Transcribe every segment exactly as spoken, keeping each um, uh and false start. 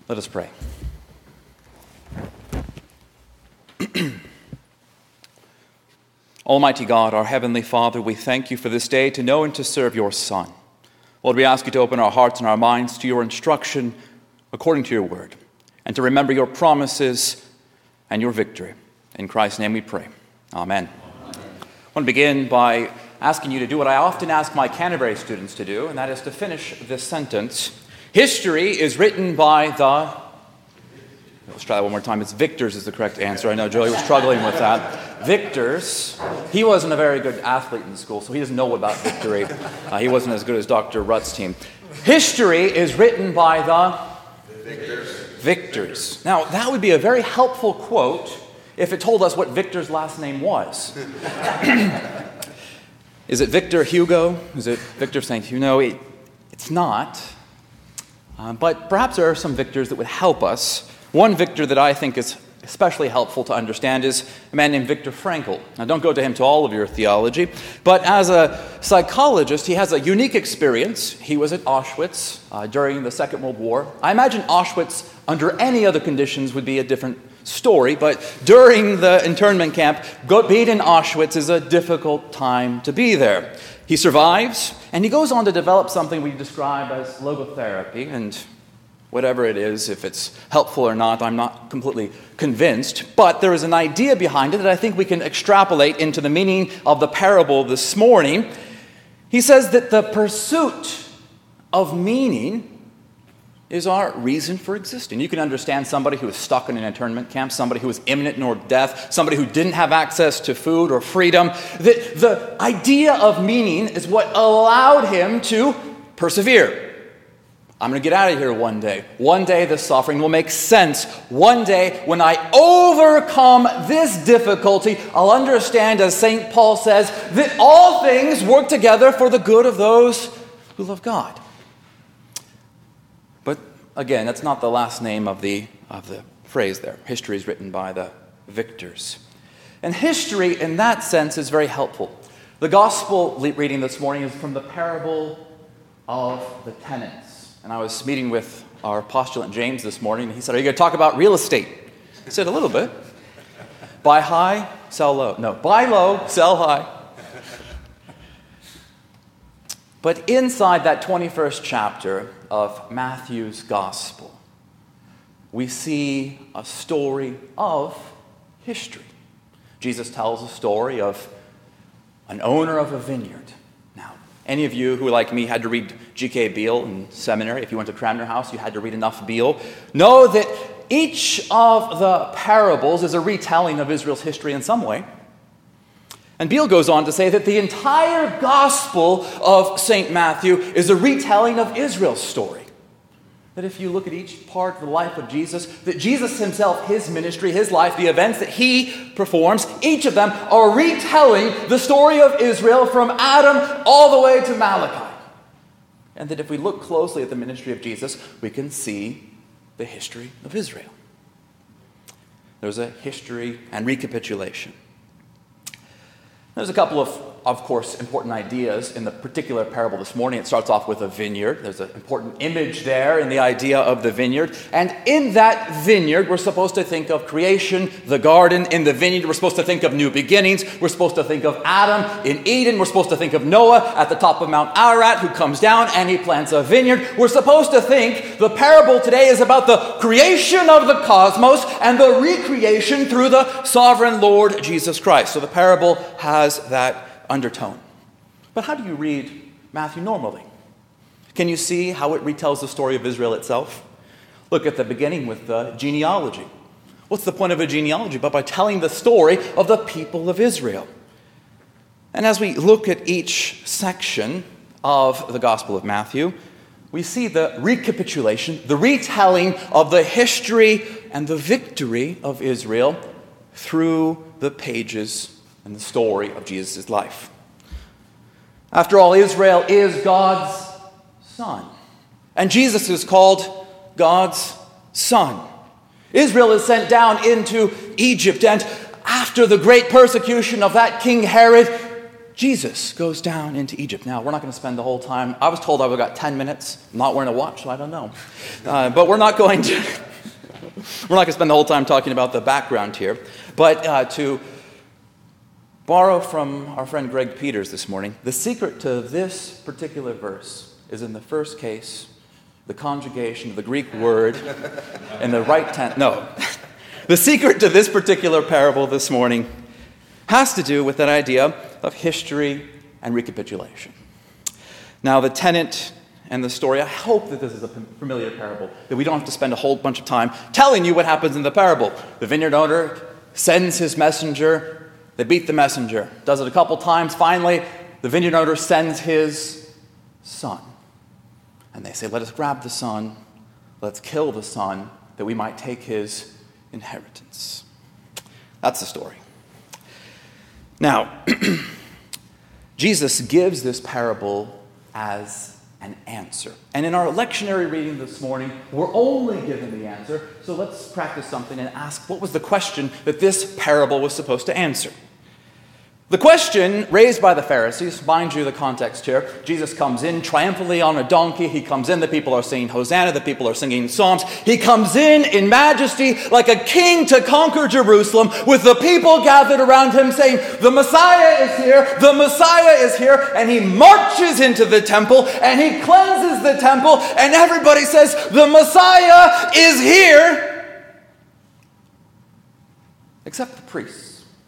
Let us pray. Almighty God, our Heavenly Father, we thank you for this day to know and to serve your Son. Lord, we ask you to open our hearts and our minds to your instruction according to your word, and to remember your promises and your victory. In Christ's name we pray. Amen. Amen. I want to begin by asking you to do what I often ask my Canterbury students to do, and that is to finish this sentence. History is written by the... Let's try that one more time. It's victors is the correct answer. I know Joey was struggling with that. Victors. He wasn't a very good athlete in school, so he doesn't know about victory. Uh, he wasn't as good as Doctor Rutt's team. History is written by the... Victors. Victors. Now, that would be a very helpful quote if it told us what Victor's last name was. Is it Victor Hugo? Is it Victor Saint Hugo? It, it's not. Uh, but perhaps there are some victors that would help us. One victor that I think is especially helpful to understand is a man named Viktor Frankl. Now, don't go to him to all of your theology, but as a psychologist, he has a unique experience. He was at Auschwitz uh, during the Second World War. I imagine Auschwitz, under any other conditions, would be a different story, but during the internment camp, being in Auschwitz is a difficult time to be there. He survives, and he goes on to develop something we describe as logotherapy, and whatever it is, if it's helpful or not, I'm not completely convinced. But there is an idea behind it that I think we can extrapolate into the meaning of the parable this morning. He says that the pursuit of meaning is our reason for existing. You can understand somebody who is stuck in an internment camp, somebody who was imminent near death, somebody who didn't have access to food or freedom. The, the idea of meaning is what allowed him to persevere. I'm going to get out of here one day. One day this suffering will make sense. One day when I overcome this difficulty, I'll understand, as Saint Paul says, that all things work together for the good of those who love God. But again, that's not the last name of the, of the phrase there. History is written by the victors. And history, in that sense, is very helpful. The gospel reading this morning is from the parable of the tenants. And I was meeting with our postulant James this morning, and he said, "Are you going to talk about real estate?" I said, "A little bit. Buy high, sell low." No, buy low, sell high. But inside that twenty-first chapter of Matthew's gospel, we see a story of history. Jesus tells a story of an owner of a vineyard. Now, any of you who, like me, had to read G K Beale in seminary, if you went to Cranmer House, you had to read enough Beale, know that each of the parables is a retelling of Israel's history in some way. And Beale goes on to say that the entire gospel of Saint Matthew is a retelling of Israel's story. That if you look at each part of the life of Jesus, that Jesus himself, his ministry, his life, the events that he performs, each of them are retelling the story of Israel from Adam all the way to Malachi. And that if we look closely at the ministry of Jesus, we can see the history of Israel. There's a history and recapitulation. There's a couple of, of course, important ideas in the particular parable this morning. It starts off with a vineyard. There's an important image there in the idea of the vineyard. And in that vineyard, we're supposed to think of creation, the garden. In the vineyard, we're supposed to think of new beginnings. We're supposed to think of Adam in Eden. We're supposed to think of Noah at the top of Mount Ararat, who comes down and he plants a vineyard. We're supposed to think the parable today is about the creation of the cosmos and the recreation through the sovereign Lord Jesus Christ. So the parable has that undertone. But how do you read Matthew normally? Can you see how it retells the story of Israel itself? Look at the beginning with the genealogy. What's the point of a genealogy but by telling the story of the people of Israel? And as we look at each section of the Gospel of Matthew, we see the recapitulation, the retelling of the history and the victory of Israel through the pages and the story of Jesus' life. After all, Israel is God's son. And Jesus is called God's son. Israel is sent down into Egypt, and after the great persecution of that King Herod, Jesus goes down into Egypt. Now, we're not going to spend the whole time. I was told I've got ten minutes. I'm not wearing a watch, so I don't know. Uh, but we're not going to we're not going to spend the whole time talking about the background here. But uh, to borrow from our friend Greg Peters this morning, the secret to this particular verse is in the first case, the conjugation of the Greek word in the right tense. No. The secret to this particular parable this morning has to do with that idea of history and recapitulation. Now, the tenant and the story, I hope that this is a familiar parable, that we don't have to spend a whole bunch of time telling you what happens in the parable. The vineyard owner sends his messenger. They beat the messenger. Does it a couple times. Finally, the vineyard owner sends his son. And they say, let us grab the son. Let's kill the son that we might take his inheritance. That's the story. Now, Jesus gives this parable as an answer. And in our lectionary reading this morning, we're only given the answer. So let's practice something and ask, what was the question that this parable was supposed to answer? The question raised by the Pharisees, mind you the context here, Jesus comes in triumphantly on a donkey. He comes in, the people are singing Hosanna, the people are singing psalms. He comes in in majesty like a king to conquer Jerusalem, with the people gathered around him saying, the Messiah is here, the Messiah is here, and he marches into the temple and he cleanses the temple, and everybody says, the Messiah is here, except the priests.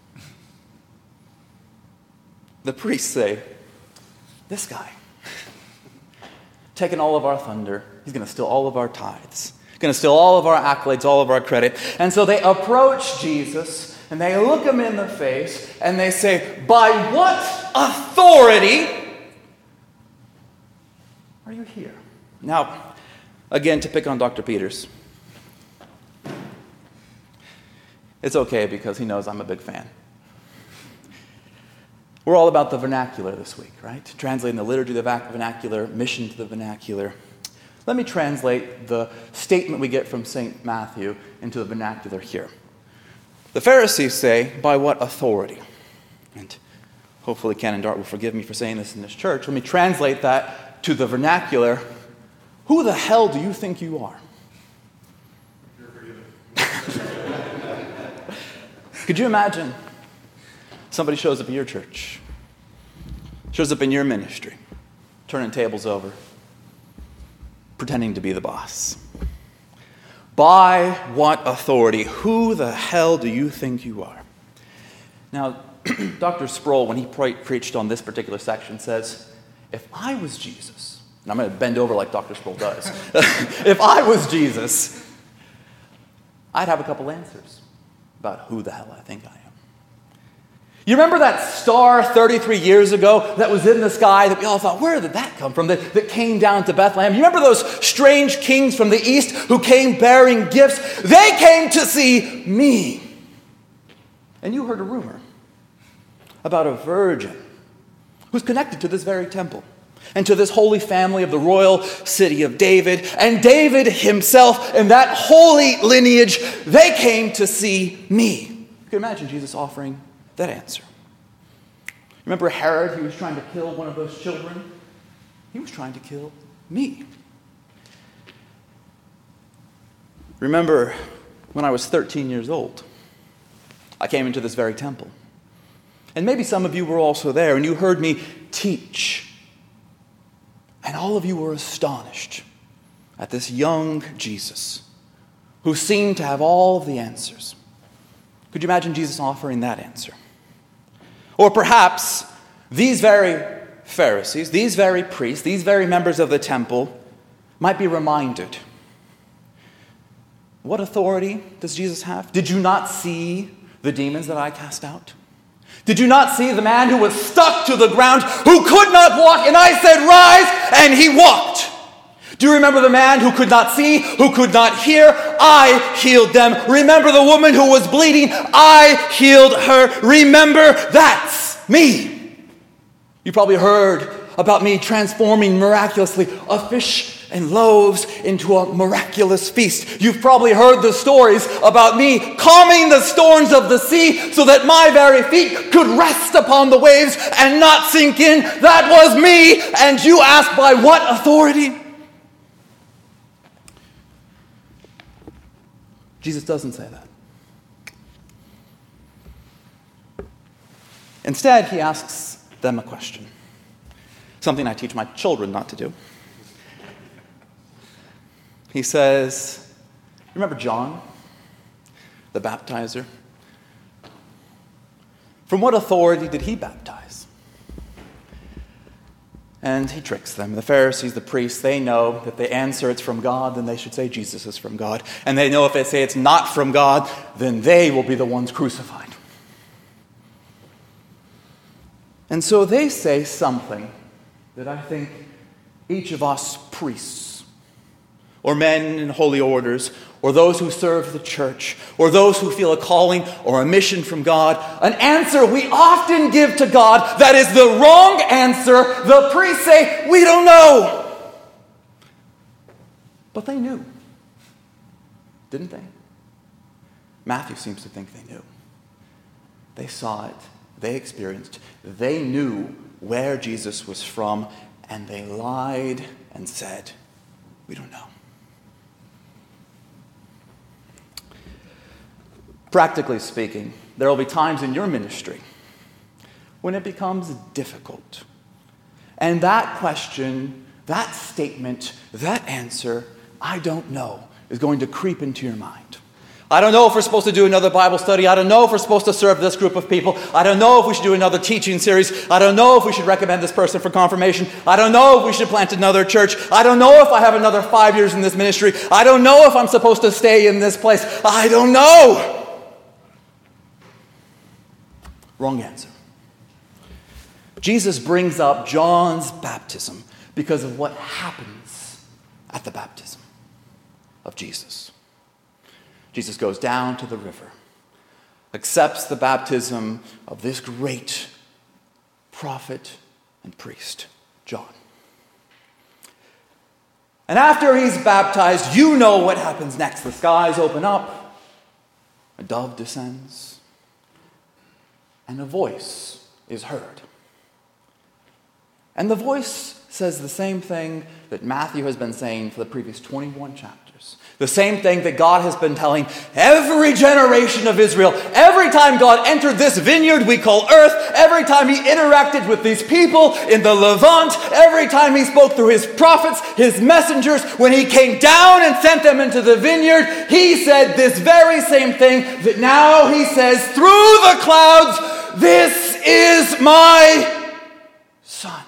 The priests say, this guy, taking all of our thunder, he's going to steal all of our tithes, going to steal all of our accolades, all of our credit. And so they approach Jesus, and they look him in the face, and they say, by what authority are you here? Now, again, to pick on Doctor Peters, it's okay because he knows I'm a big fan. We're all about the vernacular this week, right? Translating the liturgy to the vernacular, mission to the vernacular. Let me translate the statement we get from Saint Matthew into the vernacular here. The Pharisees say, by what authority? And hopefully Ken and Dart will forgive me for saying this in this church. Let me translate that to the vernacular. Who the hell do you think you are? You're forgiven. Could you imagine? Somebody shows up at your church, shows up in your ministry, turning tables over, pretending to be the boss. By what authority? Who the hell do you think you are? Now, Doctor Sproul, when he pre- preached on this particular section, says, if I was Jesus, and I'm going to bend over like Doctor Sproul does, if I was Jesus, I'd have a couple answers about who the hell I think I am. You remember that star thirty-three years ago that was in the sky that we all thought, where did that come from, that, that came down to Bethlehem? You remember those strange kings from the east who came bearing gifts? They came to see me. And you heard a rumor about a virgin who's connected to this very temple and to this holy family of the royal city of David. And David himself and that holy lineage, they came to see me. You can imagine Jesus offering that answer. Remember Herod? He was trying to kill one of those children. He was trying to kill me. Remember when I was thirteen years old, I came into this very temple. And maybe some of you were also there and you heard me teach. And all of you were astonished at this young Jesus who seemed to have all of the answers. Could you imagine Jesus offering that answer? Or perhaps these very Pharisees, these very priests, these very members of the temple might be reminded, what authority does Jesus have? Did you not see the demons that I cast out? Did you not see the man who was stuck to the ground, who could not walk, and I said, rise, and he walked? Do you remember the man who could not see, who could not hear? I healed them. Remember the woman who was bleeding? I healed her. Remember, that's me. You probably heard about me transforming miraculously a fish and loaves into a miraculous feast. You've probably heard the stories about me calming the storms of the sea so that my very feet could rest upon the waves and not sink in. That was me. And you ask, by what authority? Jesus doesn't say that. Instead, he asks them a question, something I teach my children not to do. He says, remember John, the baptizer? From what authority did he baptize? And he tricks them. The Pharisees, the priests, they know that if they answer it's from God, then they should say Jesus is from God. And they know if they say it's not from God, then they will be the ones crucified. And so they say something that I think each of us priests, or men in holy orders, or those who serve the church, or those who feel a calling or a mission from God, an answer we often give to God that is the wrong answer. The priests say, we don't know. But they knew, didn't they? Matthew seems to think they knew. They saw it. They experienced. They knew where Jesus was from, and they lied and said, we don't know. Practically speaking, there will be times in your ministry when it becomes difficult. And that question, that statement, that answer, I don't know, is going to creep into your mind. I don't know if we're supposed to do another Bible study. I don't know if we're supposed to serve this group of people. I don't know if we should do another teaching series. I don't know if we should recommend this person for confirmation. I don't know if we should plant another church. I don't know if I have another five years in this ministry. I don't know if I'm supposed to stay in this place. I don't know. Wrong answer. Jesus brings up John's baptism because of what happens at the baptism of Jesus. Jesus goes down to the river, accepts the baptism of this great prophet and priest, John. And after he's baptized, you know what happens next. The skies open up, a dove descends, and a voice is heard. And the voice says the same thing that Matthew has been saying for the previous twenty-one chapters. The same thing that God has been telling every generation of Israel. Every time God entered this vineyard we call earth, every time he interacted with these people in the Levant, every time he spoke through his prophets, his messengers, when he came down and sent them into the vineyard, he said this very same thing that now he says through the clouds, this is my son.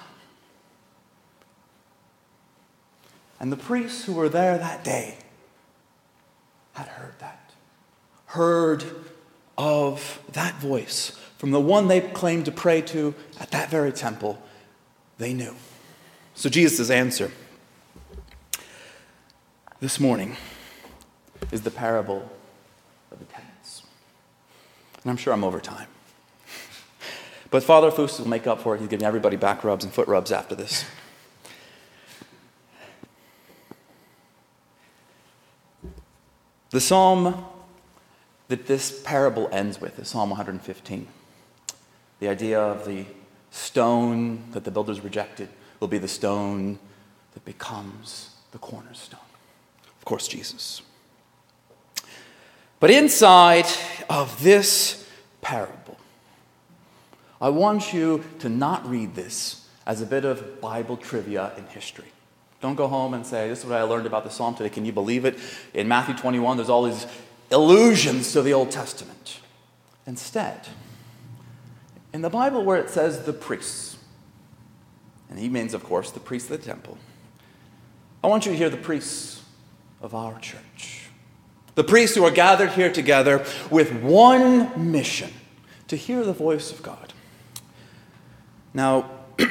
And the priests who were there that day had heard that. Heard of that voice from the one they claimed to pray to at that very temple. They knew. So Jesus' answer this morning is the parable of the talents. And I'm sure I'm over time. But Father Foos will make up for it. He's giving everybody back rubs and foot rubs after this. The psalm that this parable ends with is Psalm one hundred fifteen. The idea of the stone that the builders rejected will be the stone that becomes the cornerstone. Of course, Jesus. But inside of this parable, I want you to not read this as a bit of Bible trivia in history. Don't go home and say, this is what I learned about the Psalm today. Can you believe it? In Matthew twenty-one, there's all these allusions to the Old Testament. Instead, in the Bible where it says the priests, and he means, of course, the priests of the temple, I want you to hear the priests of our church. The priests who are gathered here together with one mission, to hear the voice of God. Now,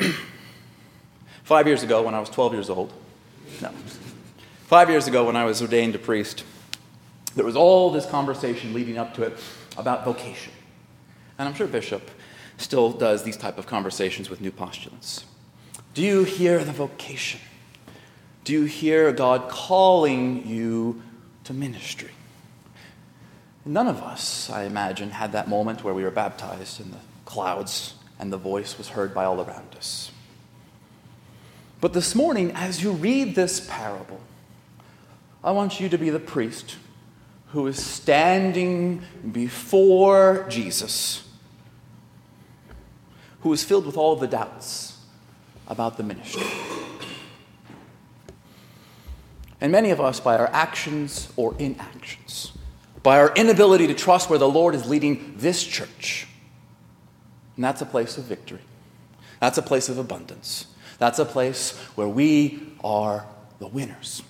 five years ago when I was twelve years old, no, five years ago when I was ordained a priest, there was all this conversation leading up to it about vocation. And I'm sure Bishop still does these type of conversations with new postulants. Do you hear the vocation? Do you hear God calling you to ministry? None of us, I imagine, had that moment where we were baptized in the clouds and the voice was heard by all around us. But this morning, as you read this parable, I want you to be the priest who is standing before Jesus, who is filled with all the doubts about the ministry. And many of us, by our actions or inactions, by our inability to trust where the Lord is leading this church, and that's a place of victory. That's a place of abundance. That's a place where we are the winners.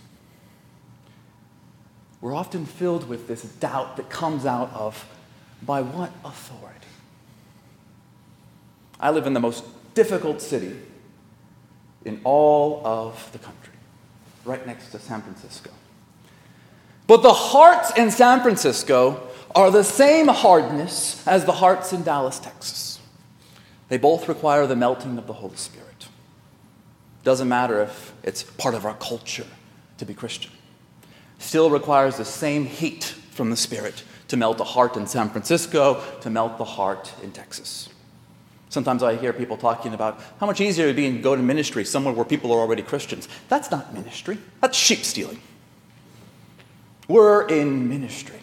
We're often filled with this doubt that comes out of, by what authority? I live in the most difficult city in all of the country, right next to San Francisco. But the hearts in San Francisco are the same hardness as the hearts in Dallas, Texas. They both require the melting of the Holy Spirit. Doesn't matter if it's part of our culture to be Christian. Still requires the same heat from the Spirit to melt a heart in San Francisco, to melt the heart in Texas. Sometimes I hear people talking about how much easier it would be to go to ministry somewhere where people are already Christians. That's not ministry. That's sheep stealing. We're in ministry.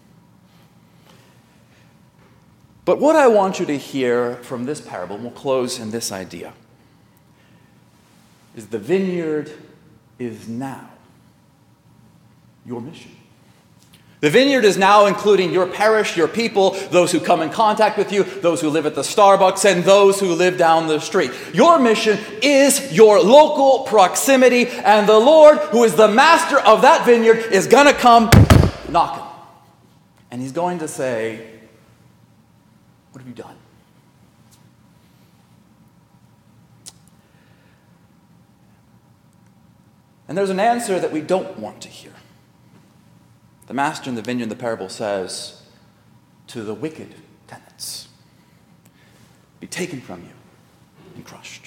But what I want you to hear from this parable, and we'll close in this idea, is the vineyard is now your mission. The vineyard is now including your parish, your people, those who come in contact with you, those who live at the Starbucks, and those who live down the street. Your mission is your local proximity, and the Lord, who is the master of that vineyard, is going to come knocking. And he's going to say, what have you done? And there's an answer that we don't want to hear. The master in the vineyard in the parable says to the wicked tenants, be taken from you and crushed.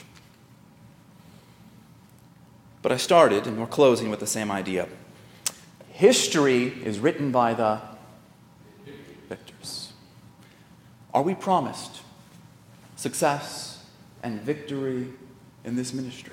But I started, and we're closing with the same idea. History is written by the victors. Are we promised success and victory in this ministry?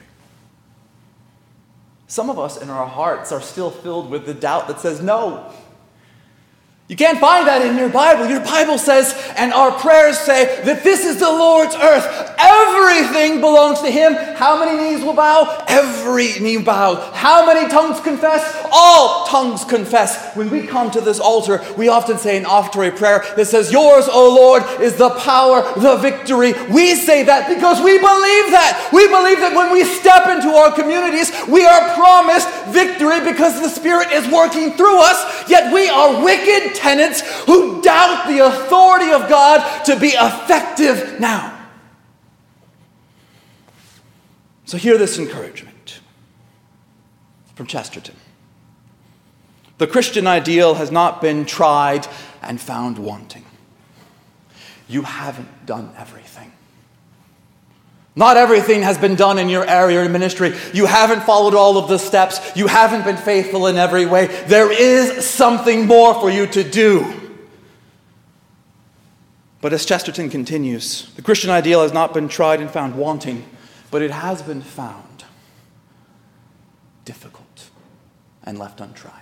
Some of us in our hearts are still filled with the doubt that says no. You can't find that in your Bible. Your Bible says, and our prayers say, that this is the Lord's earth. Everything belongs to Him. How many knees will bow? Every knee bow. How many tongues confess? All tongues confess. When we come to this altar, we often say an offertory prayer that says, yours, O Lord, is the power, the victory. We say that because we believe that. We believe that when we step into our communities, we are promised victory because the Spirit is working through us, yet we are wicked tenants who doubt the authority of God to be effective now. So hear this encouragement from Chesterton. The Christian ideal has not been tried and found wanting. You haven't done everything. Not everything has been done in your area of ministry. You haven't followed all of the steps. You haven't been faithful in every way. There is something more for you to do. But as Chesterton continues, the Christian ideal has not been tried and found wanting, but it has been found difficult and left untried.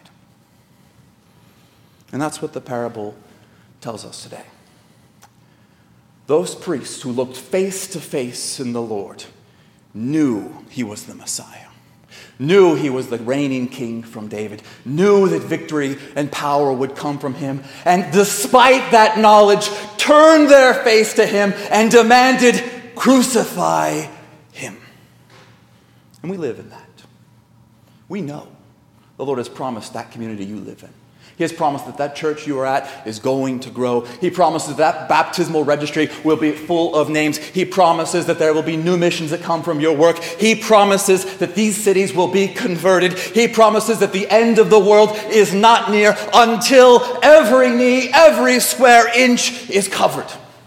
And that's what the parable tells us today. Those priests who looked face to face in the Lord knew He was the Messiah, knew He was the reigning king from David, knew that victory and power would come from Him, and despite that knowledge, turned their face to Him and demanded, crucify Him. And we live in that. We know the Lord has promised that community you live in. He has promised that that church you are at is going to grow. He promises that baptismal registry will be full of names. He promises that there will be new missions that come from your work. He promises that these cities will be converted. He promises that the end of the world is not near until every knee, every square inch is covered.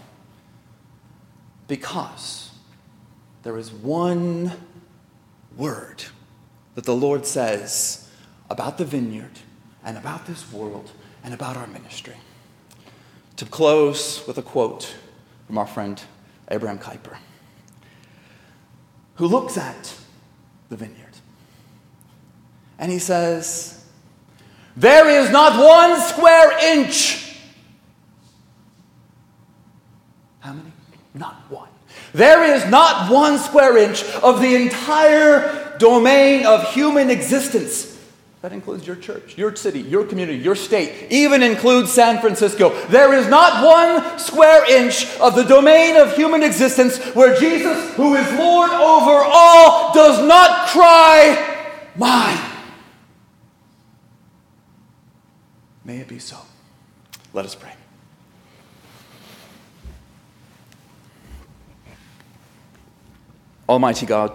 Because there is one word that the Lord says about the vineyard and about this world, and about our ministry. To close with a quote from our friend Abraham Kuyper, who looks at the vineyard, and he says, There is not one square inch. How many? Not one. There is not one square inch of the entire domain of human existence. That includes your church, your city, your community, your state, even includes San Francisco. There is not one square inch of the domain of human existence where Jesus, who is Lord over all, does not cry, mine. May it be so. Let us pray. Almighty God,